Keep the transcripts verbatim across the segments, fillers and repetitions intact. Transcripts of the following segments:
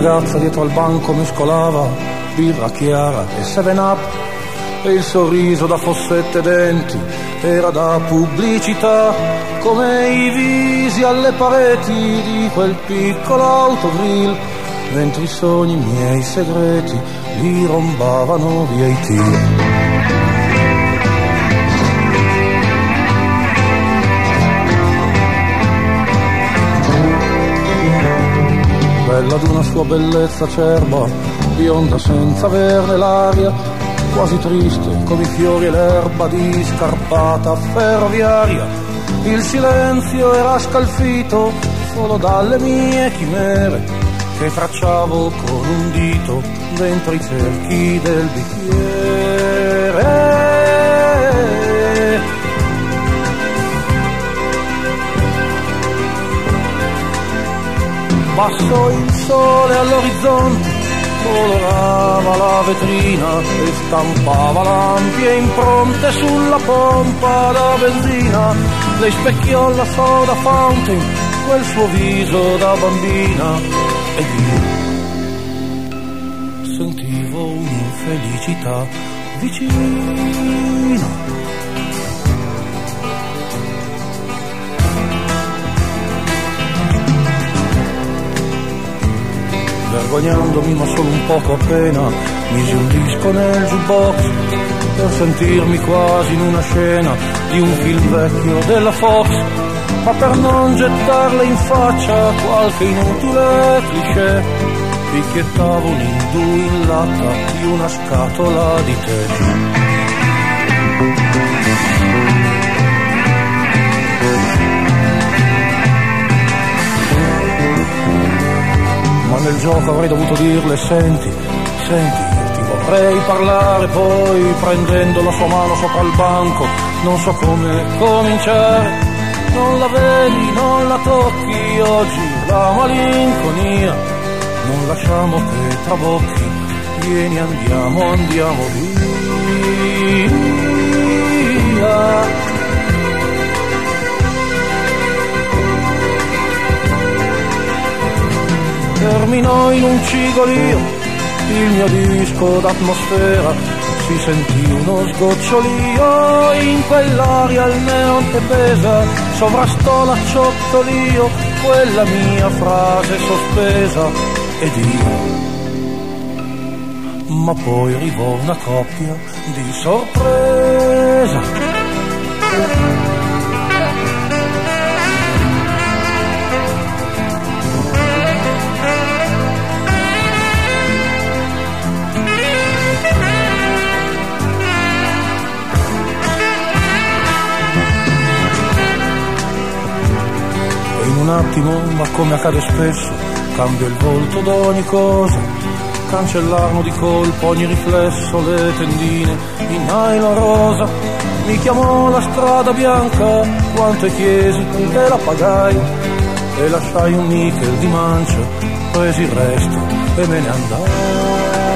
ragazza dietro al banco mescolava birra chiara e seven up, e il sorriso da fossette denti era da pubblicità, come i visi alle pareti di quel piccolo autogrill, mentre i sogni miei segreti li rombavano via i tir. Bella d'una sua bellezza acerba, bionda senza averne l'aria, quasi triste come i fiori e l'erba di scarpata ferroviaria. Il silenzio era scalfito solo dalle mie chimere che tracciavo con un dito dentro i cerchi del bicchiere. Basso il sole all'orizzonte colorava la vetrina e stampava lampie impronte sulla pompa da benzina. Le specchiò la soda fountain, quel suo viso da bambina, ed io sentivo un'infelicità vicina. Vergognandomi ma solo un poco appena, misi un disco nel jukebox per sentirmi quasi in una scena di un film vecchio della Fox, ma per non gettarle in faccia qualche inutile cliché, picchiettavo un indù in latta di una scatola di tè. Ma nel gioco avrei dovuto dirle: senti, senti, ti vorrei parlare. Poi prendendo la sua mano sopra il banco non so come cominciare. Non la vedi, non la tocchi oggi la malinconia, non lasciamo che trabocchi. Vieni, andiamo, andiamo via. Terminò in un cigolio il mio disco d'atmosfera, si sentì uno sgocciolio in quell'aria al neon che pesa, sovrastò l'acciottolio quella mia frase sospesa, ed io. Ma poi arrivò una coppia di sorpresa. Un attimo, ma come accade spesso, cambia il volto d'ogni cosa, cancellarono di colpo ogni riflesso le tendine in nylon rosa. Mi chiamò la strada bianca, quanto chiesi e la pagai, e lasciai un nickel di mancia, presi il resto e me ne andai.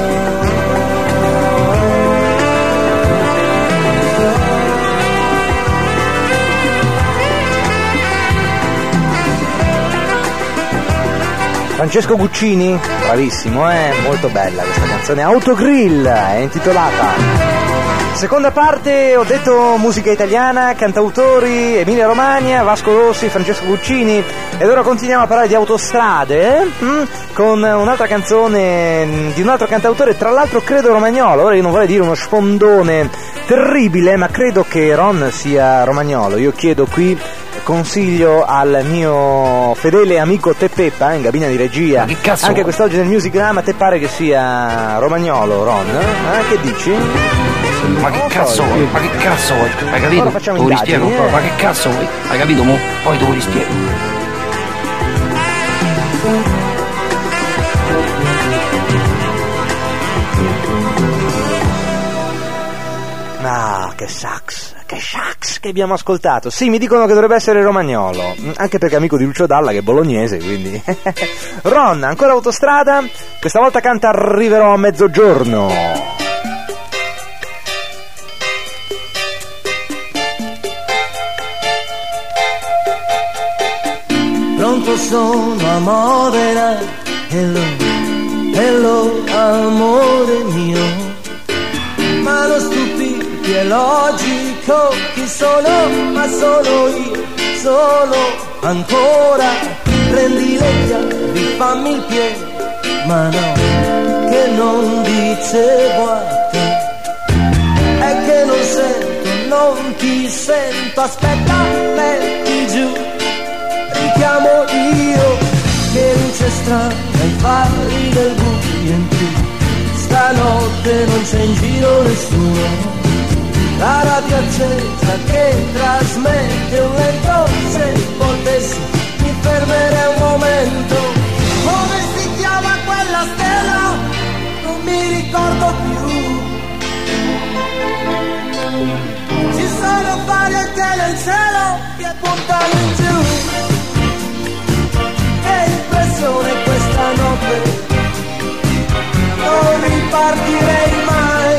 Francesco Guccini, bravissimo, eh? Molto bella questa canzone. Autogrill è intitolata. Seconda parte, ho detto musica italiana, cantautori Emilia Romagna, Vasco Rossi, Francesco Guccini, ed ora continuiamo a parlare di autostrade, eh? mm? con un'altra canzone di un altro cantautore, tra l'altro credo romagnolo. Ora io non vorrei dire uno sfondone terribile, ma credo che Ron sia romagnolo. Io chiedo qui consiglio al mio fedele amico Te Peppa in cabina di regia, anche quest'oggi nel Musicgram. A te pare che sia romagnolo, Ron? Eh, che dici? Ma che cazzo vuoi? Ma che cazzo vuoi? Hai capito? Ora facciamo te lo indagini, rispiego? eh. Ma che cazzo vuoi? Hai capito mo? Poi te lo rispiego. Ah, che sax, che sax che abbiamo ascoltato. Sì, mi dicono che dovrebbe essere romagnolo, anche perché è amico di Lucio Dalla, che è bolognese, quindi. Ron, ancora autostrada, questa volta canta Arriverò a mezzogiorno. Pronto sono a Modena e lui Hello amore mio, ma non stupirti è logico, chi sono, ma sono io, sono ancora, prendi le chiavi, fammi il piede, ma no, che non dicevo a te, è che non sento, non ti sento, aspetta, metti giù, richiamo io, che luce strana ai fari del buio in più, stanotte non c'è in giro nessuno, la radio accesa che trasmette un lento, se potessi mi fermerei un momento, come si chiama quella stella? Non mi ricordo più, ci sono fari anche nel cielo che puntano in giù, che impressione questa notte, non ripartirei mai,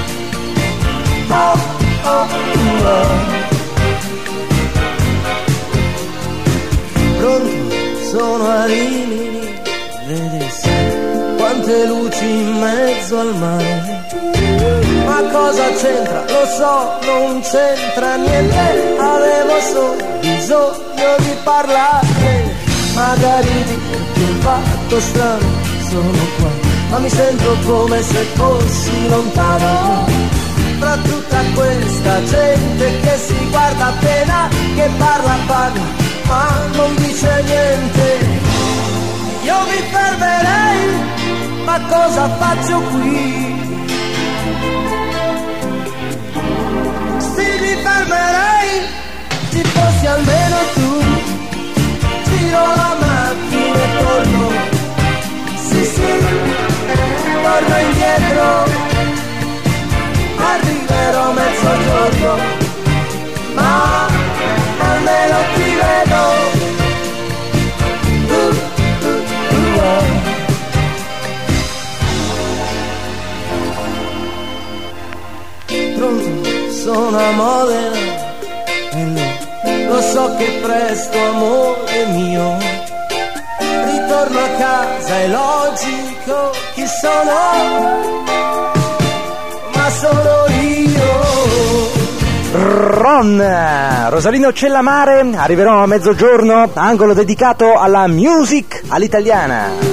oh oh oh. Pronto, sono a Rimini, vedi quante luci in mezzo al mare, ma cosa c'entra? Lo so, non c'entra niente, avevo solo bisogno di parlare, magari di un fatto strano, sono qua, ma mi sento come se fossi lontano, tra tutta questa gente che si guarda appena, che parla parla, ma non dice niente, io mi fermerei, ma cosa faccio qui? Sì, mi fermerei, ci fossi almeno tu, giro la macchina e torno, sì sì, torno indietro, arriverò a mezzogiorno, ma almeno ti vedo, uh, uh, uh, uh. Pronto, sono a Modena e lo, lo so che presto, amore mio, ritorno a casa, è logico, chi sono, ma sono io. Ron, Rosalino Cellamare, arriverò a mezzogiorno, angolo dedicato alla music all'italiana.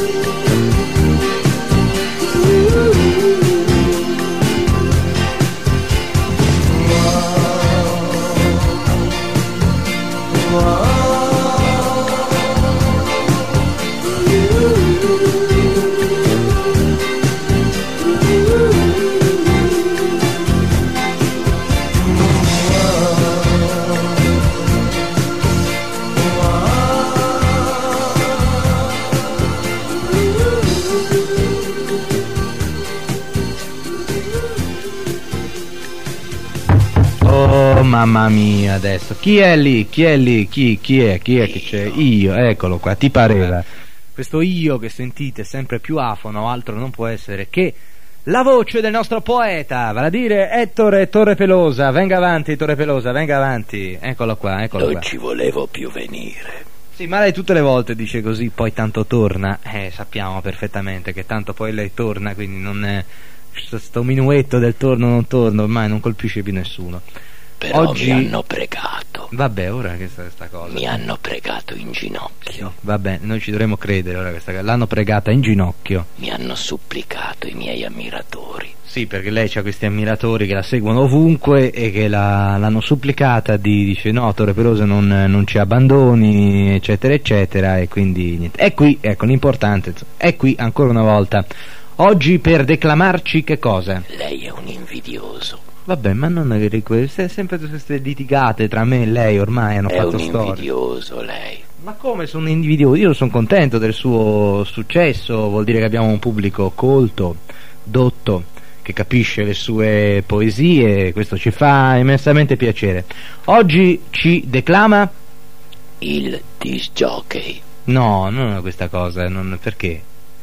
Oh mamma mia, adesso chi è lì? Chi è lì? Chi, chi è? Chi è che c'è? Io, eccolo qua, ti pareva? Questo io che sentite sempre più afono, altro non può essere che la voce del nostro poeta, vale a dire Ettore Torrepelosa. Venga avanti Torrepelosa, venga avanti, eccolo qua, eccolo non qua. ci volevo più venire. Sì, ma lei tutte le volte dice così, poi tanto torna, eh, sappiamo perfettamente che tanto poi lei torna, quindi non è... sto minuetto del torno non torno ormai non colpisce più nessuno. Però oggi mi hanno pregato. Vabbè, ora che sta questa cosa mi hanno pregato in ginocchio. Sì, vabbè, noi ci dovremo credere ora questa cosa. L'hanno pregata in ginocchio. Mi hanno supplicato i miei ammiratori. Sì, perché lei ha questi ammiratori che la seguono ovunque e che la, l'hanno supplicata di dice no, Torrepelosa non, non ci abbandoni, eccetera eccetera, e quindi niente. E qui, ecco, l'importante è qui ancora una volta oggi per declamarci che cosa? Lei è un invidioso. Vabbè, ma non è queste, sempre queste litigate tra me e lei ormai hanno è fatto storia. È un invidioso storia. lei. Ma come sono invidioso? Io sono contento del suo successo, vuol dire che abbiamo un pubblico colto, dotto, che capisce le sue poesie, questo ci fa immensamente piacere. Oggi ci declama il disc jockey. No, non è questa cosa, non, perché?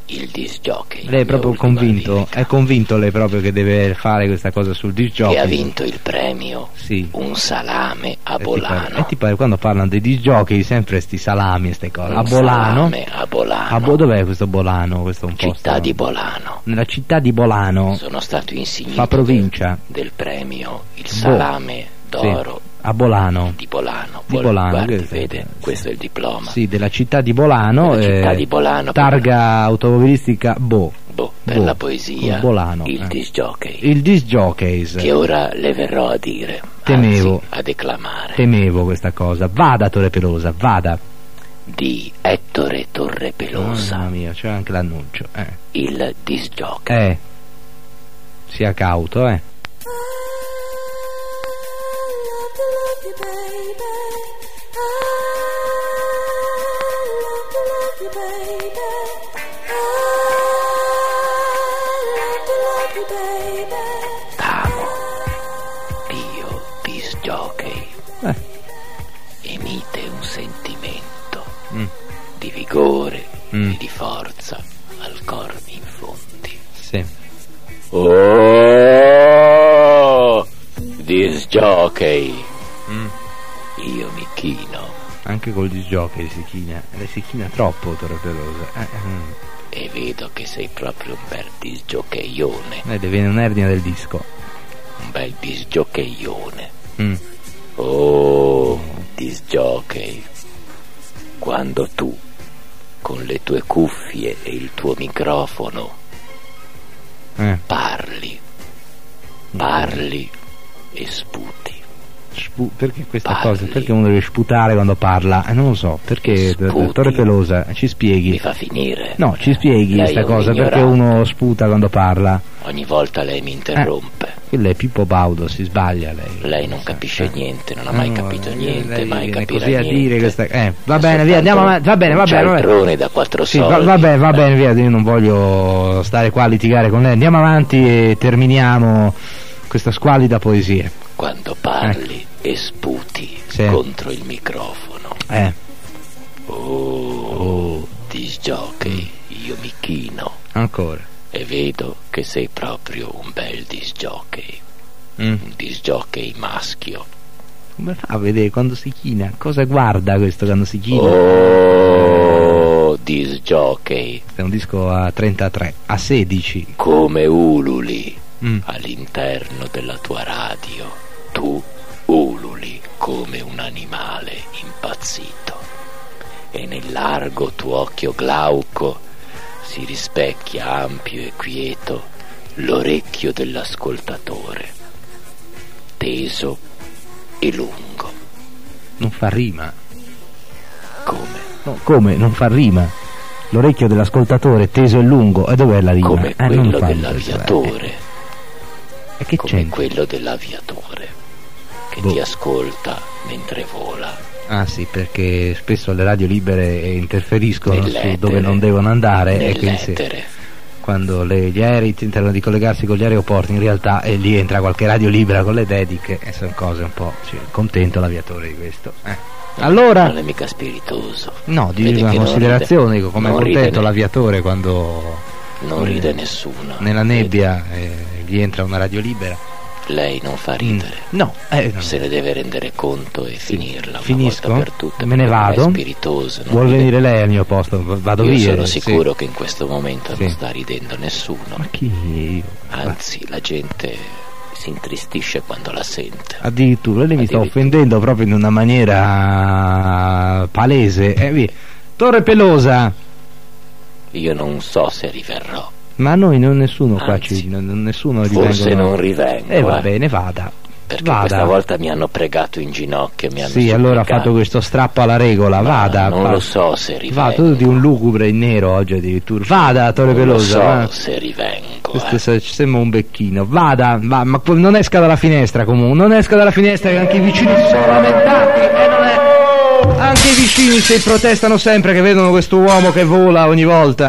il disc jockey. Lei è proprio convinto, lirica. è convinto lei proprio che deve fare questa cosa sul disc jockey? Che ha vinto il premio, sì. Un salame a E Bolano. ti pare, e ti pare quando parlano dei disc jockey sempre sti salami e ste cose. Un A Bolano. salame a Bolano. A Bo- dov'è questo Bolano? Questo è un Città posto. di Bolano. Nella città di Bolano. Sono stato insignito Fa provincia. del, del premio il Boh. salame d'oro. Sì. A Bolano. Di Bolano, Di Bolano, guardi, che- vede, questo è il diploma. Sì, della città di Bolano. Della città eh, di Bolano, Targa automobilistica Bo. Boh, per Boh, la poesia, Bolano, il eh. disc jockey, Il disc jockeys. che ora le verrò a dire, Temevo. anzi, a declamare, Temevo questa cosa. Vada Torre Pelosa, vada. di Ettore Torrepelosa, Mamma mia, c'è anche l'annuncio. Eh. il disc jockey. eh. Sia cauto, eh. T'amo, Dio disc jockey, Eh. emite un sentimento Mm. di vigore Mm. e di forza al cor mi infondi. Sì. Oh, disc jockey, Mm. io mi chino Anche col disc jockey si china. Lei si china troppo Torre Pelosa. Eh, mm. e vedo che sei proprio un bel disc jockeyone, Lei viene un'ernia del disco. un bel disc jockeyone. Mm. Oh, disc jockey, quando tu, con le tue cuffie e il tuo microfono, Eh. parli, parli e sputi. Spu- perché questa Parli. cosa? Perché uno deve sputare quando parla? Eh, non lo so. Perché Sputi. Torre Pelosa, ci spieghi. Mi fa finire? No, ci spieghi Lei questa è un cosa. Perché ignorante. uno sputa quando parla? Ogni volta lei mi interrompe. Quello è Pippo Baudo, si sbaglia lei. Lei non capisce Eh. niente, non ha mai No, capito eh, niente, lei mai viene capirà così a niente. dire questa... Eh, va È bene, via, andiamo soltanto avanti. Va bene, va un bene. Va bene. cialtrone da quattro Sì, va, soldi. va bene, va bene, via, io non voglio stare qua a litigare con lei. Andiamo avanti e terminiamo questa squallida poesia. Quando parli e sputi Sì. contro il microfono. Eh, Oh, disc jockey, io mi chino ancora. e vedo che sei proprio un bel disc jockey, Mm. un disc jockey maschio. Come fa a vedere quando si china? Cosa guarda questo quando si china? Oh, disc jockey, È un disco a trentatré, a sedici. come ululi Mm. all'interno della tua radio. Tu ululi come un animale impazzito e nel largo tuo occhio glauco si rispecchia ampio e quieto l'orecchio dell'ascoltatore, teso e lungo. Non fa rima. Come? No, come? Non fa rima. L'orecchio dell'ascoltatore teso e lungo. E dov'è la rima? Come Eh, non quello fa dell'aviatore. Eh, E che Come c'è? quello dell'aviatore che Boh. ti ascolta mentre vola. Ah sì, perché spesso le radio libere interferiscono su Nell'etere. dove non devono andare e quindi sì, Nell'etere. quando le- gli aerei tentano di collegarsi con gli aeroporti, in realtà e lì entra qualche radio libera con le dediche e sono cose un po', sì, contento l'aviatore di questo. Eh. Allora, Non è mica spiritoso. no, di Vede una che non considerazione, ride- dico, come è non ride contento ne- l'aviatore quando Non eh, ride nessuno. nella nebbia eh, gli entra una radio libera. Lei non fa ridere. Mm. No, eh, no. Se ne deve rendere conto e finirla una Finisco, volta per tutte. me ne perché non è vado. spiritoso, non Vuol ride- venire lei al mio posto? V- Vado Io via. sono sì. sicuro che in questo momento Sì. non sta ridendo nessuno. Ma chi io? Anzi, la gente si intristisce quando la sente. Addirittura lei mi sta Addirittura. offendendo proprio in una maniera palese. Eh, via. Torre Pelosa, Io non so se riverrò. ma noi non nessuno qua Anzi, ci non, nessuno Forse rivengono- non rivengo. Eh va eh, bene, vada. Perché vada. questa volta mi hanno pregato in ginocchio e mi hanno Sì, allora ha supplicato. fatto questo strappo alla regola, Ma vada. non va- lo so se rivengo. Va, tu di un lugubre in nero oggi addirittura. Vada, Torre Non lo Pelosa. so va. se rivengo. Questo eh. se- ci sembra un becchino. Vada, va, ma poi non esca dalla finestra comunque. Non esca dalla finestra che anche i vicini si sono lamentati. E non è... Anche i vicini si protestano sempre che vedono questo uomo che vola ogni volta.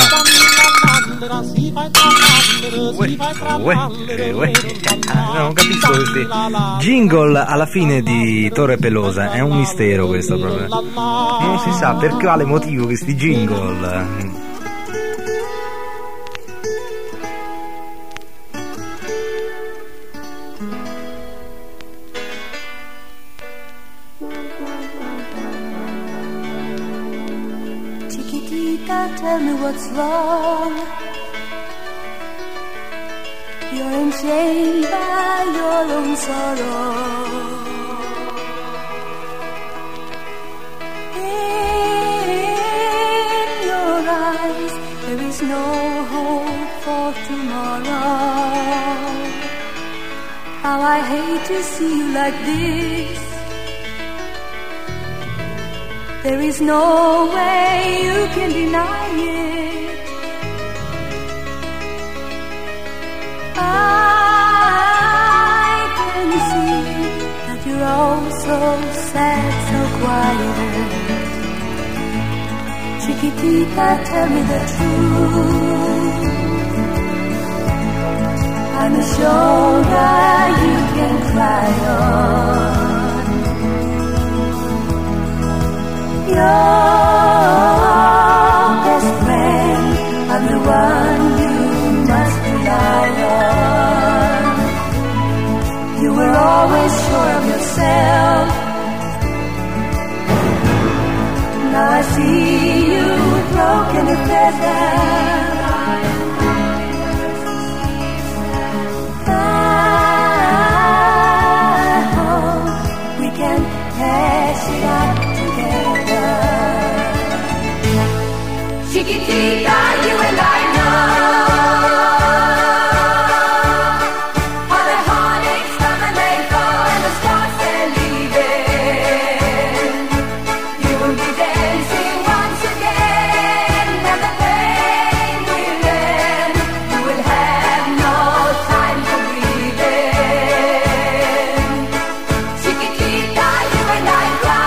Uè, uè, uè. Ah, no, non capisco questi jingle alla fine di Torre Pelosa. È un mistero questo proprio. Non si sa per quale motivo questi jingle. tell me what's wrong. You're enchained by your own sorrow. In your eyes there is no hope for tomorrow. How I hate to see you like this. There is no way you can deny it. I can see that you're all so sad, so quiet. Chiquitita, tell me the truth. I'm a shoulder you can cry on. Your best friend, I'm the one you must rely on. You were always sure of yourself. Now I see you broken and feathered. Chiquitita, you and I know how the heartaches come and they go and the stars they're leaving. You will be dancing once again and the pain will end. You will have no time for grieving. Chiquitita, you and I cry.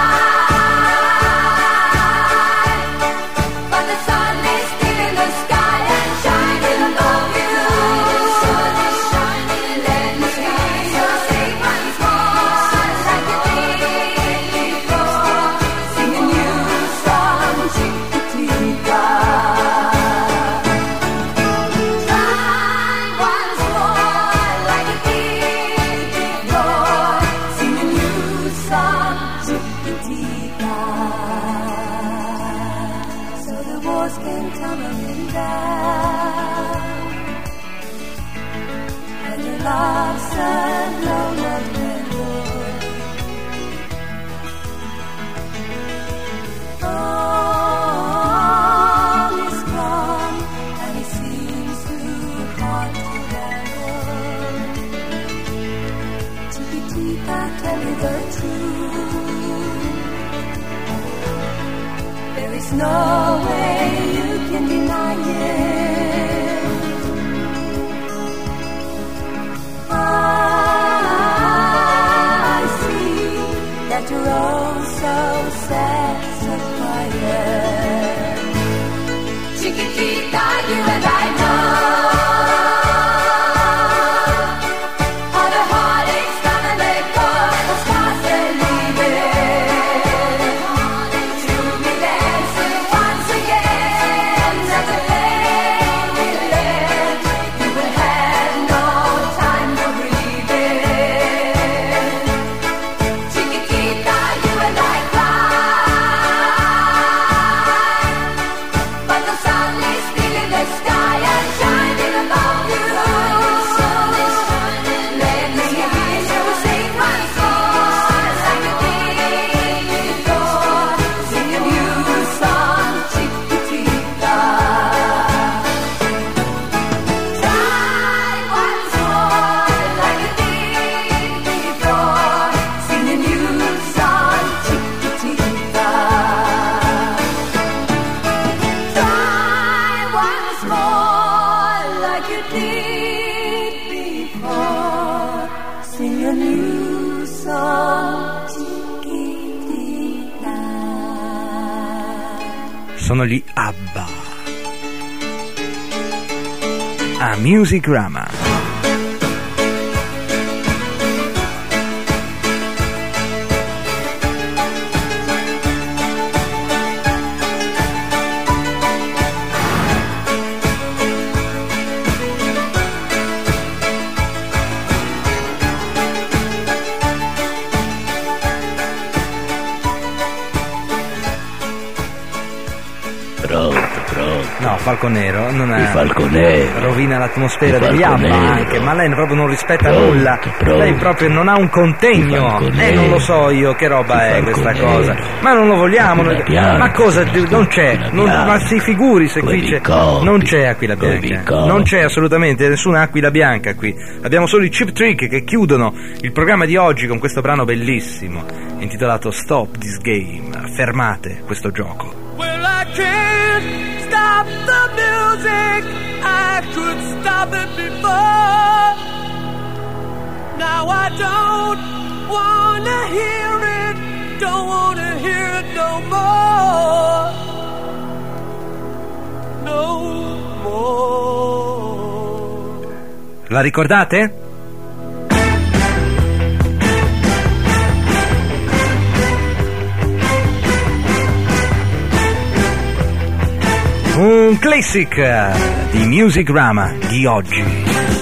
No way you can deny it. I see that you're all so sad, so quiet. Chiquitita, you and I know how the heartaches come and they go, the stars they're leaving. You'll be dancing once again as the pain will end. You will have no time for grieving. Chiquitita, you and I cry, but the sun is still in the sky and shining above you. Let me hear you sing once more like you did before. Sing a new song, Chiquitita. Try once more like you did before. Sing a new song, Chiquitita. Try once more like you did before. Sing a new song, Chiquitita. Sono gli ABBA a Musicrama. Pronto, pronto. Falconero non è... Il Falconero. Rovina l'atmosfera Il degli ABBA Falconero. anche, ma lei proprio non rispetta Pronto, nulla. pronto. Lei proprio non ha un Il contegno. Falconero. Eh, non lo so io che roba Il è questa Falconero. cosa. Ma non lo vogliamo. Aquila noi- bianca, Ma cosa? Non c'è. Aquila Non- bianca. ma si figuri se Coi qui c'è. bicopi. Non c'è Aquila Coi Bianca. bicopi. Non c'è assolutamente nessuna Aquila Bianca qui. Abbiamo solo i Cheap Trick che chiudono il programma di oggi con questo brano bellissimo intitolato Stop This Game. Fermate questo gioco. Well, I can't stop the music. I could stop it before. Now I don't wanna hear it. Don't wanna hear it no more. No more. La ricordate? Un classic eh, di Musicrama di oggi.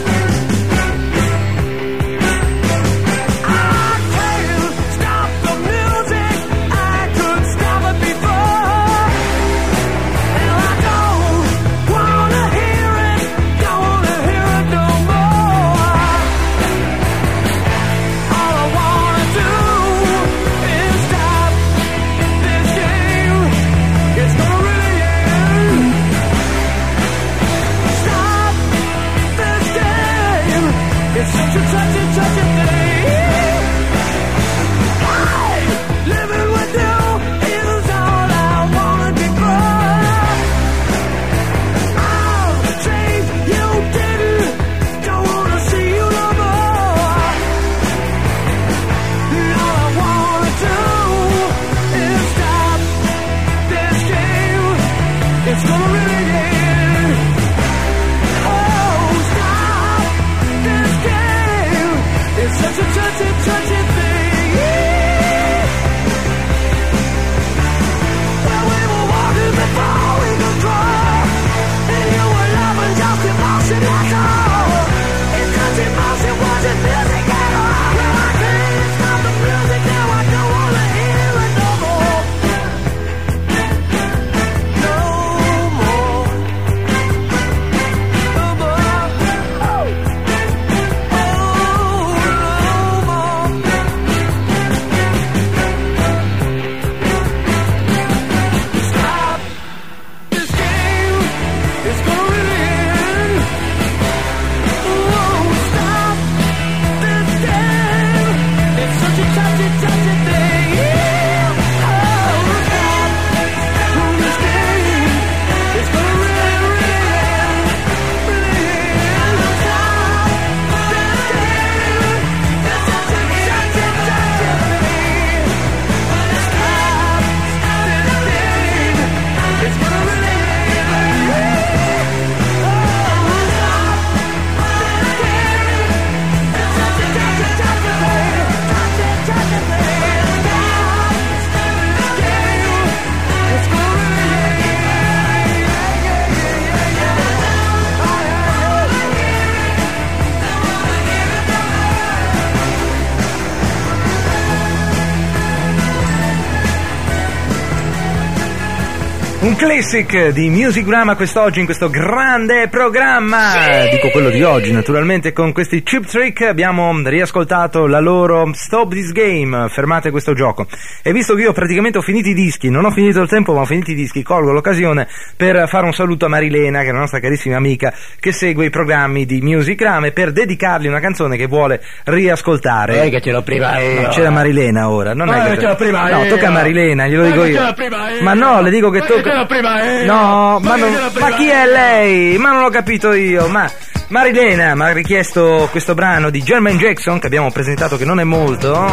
Un classic di Musicrama quest'oggi in questo grande programma. Dico quello di oggi, naturalmente, con questi Cheap Trick abbiamo riascoltato la loro Stop This Game, fermate questo gioco. E visto che io praticamente ho finito i dischi, non ho finito il tempo ma ho finito i dischi, colgo l'occasione per fare un saluto a Marilena, che è la nostra carissima amica che segue i programmi di Musicrama, e per dedicargli una canzone che vuole riascoltare. Eh, che ce l'ho prima io. No, c'è la Marilena ora, non Ma è che ce l'ho prima no, io. tocca a Marilena, glielo Ma dico che ce io. l'ho prima io. Ma no, le dico che Ma che tocca. ce l'ho prima io. No, ma, Ma non- che ce l'ho ma prima chi è lei? Ma non l'ho capito io. Ma Marilena mi ha richiesto questo brano di Jermaine Jackson che abbiamo presentato, che non è molto.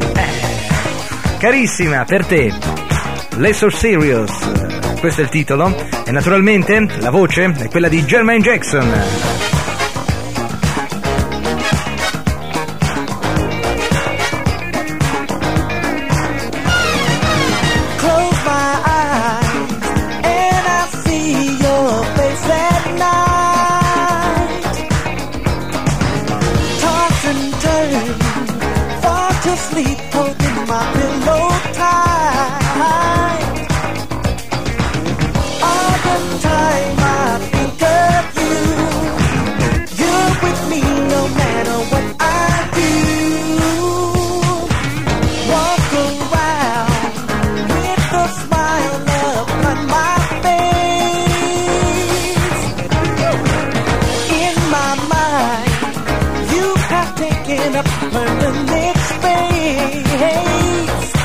Eh. Carissima, per te, Lesser Serious, questo è il titolo, e naturalmente la voce è quella di Jermaine Jackson. Close my eyes and I see your face at night. Toss and turn, fall to sleep, holding my pillow tight. All the time I permanent space.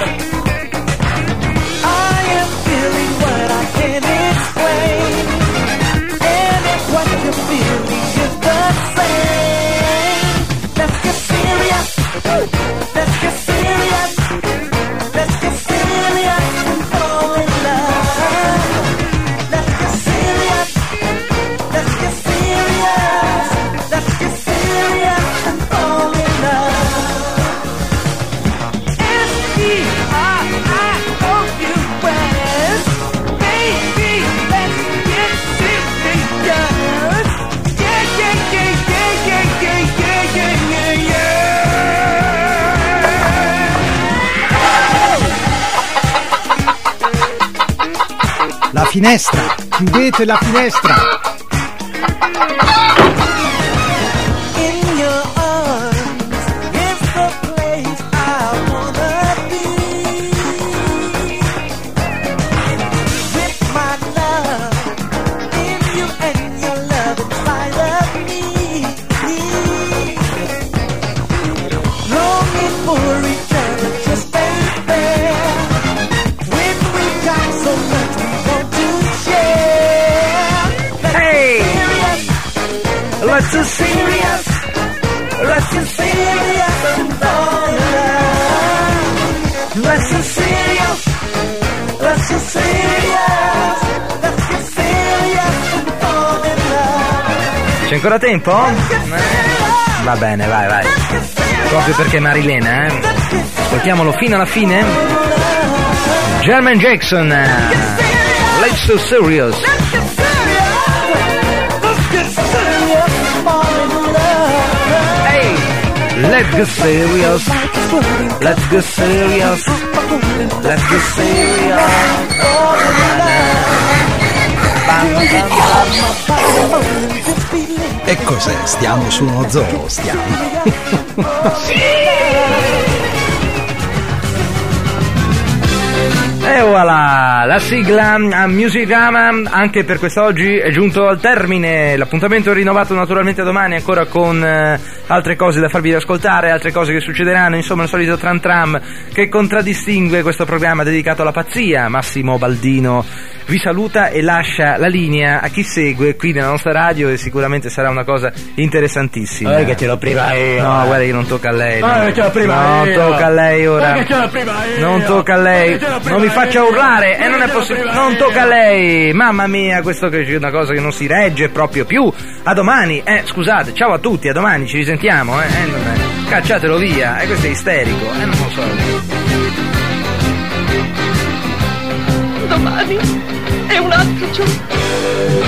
I am feeling what I can't explain, and if what you're feeling is the same, let's get serious. Let's get serious. Let's get serious and fall in love. Let's get serious. Let's get serious. Let's get serious and fall in love. S E R I O U S. Baby, let's get serious. Yeah, yeah, yeah, yeah, yeah, yeah, yeah, yeah, yeah, yeah. La finestra, chiudete la finestra. In your arms is the place I wanna be. With my love in you and your love inside of me. Longing for each other, just ain't fair. When we got so much we want to share. Hey! Let's get serious. Let's get serious and fall in love. Let's get serious. Let's get serious. Let's get serious and fall in love. C'è ancora tempo? Eh, va bene, vai, vai. Proprio perché Marilena, eh? Ascoltiamolo fino alla fine. Jermaine Jackson, Let's So Serious. Let's get serious and fall in love. Hey, let's get serious. Let's get serious. Let's get serious. E cos'è? Stiamo su uno zoo, stiamo. E voilà, la sigla a Musicama anche per quest'oggi è giunto al termine. L'appuntamento è rinnovato naturalmente domani ancora con eh, altre cose da farvi ascoltare, altre cose che succederanno, insomma il solito tram tram che contraddistingue questo programma dedicato alla pazzia. Massimo Baldino vi saluta e lascia la linea a chi segue qui nella nostra radio e sicuramente sarà una cosa interessantissima. Eh, che ce l'ho prima io. No, guarda che non tocca a lei. Eh, no. che ce l'ho prima Non io. tocca a lei ora. Eh, che ce l'ho prima io. Non tocca a lei. Eh, che ce l'ho prima Non mi faccia io. urlare e Eh, non è che ce l'ho possibile. prima Non io. tocca a lei. Mamma mia, questo che è una cosa che non si regge proprio più. A domani. Eh, scusate, ciao a tutti, a domani ci risentiamo, eh. eh non è. Cacciatelo via. E eh, questo è isterico. Eh, non lo so. Domani è un altro giorno.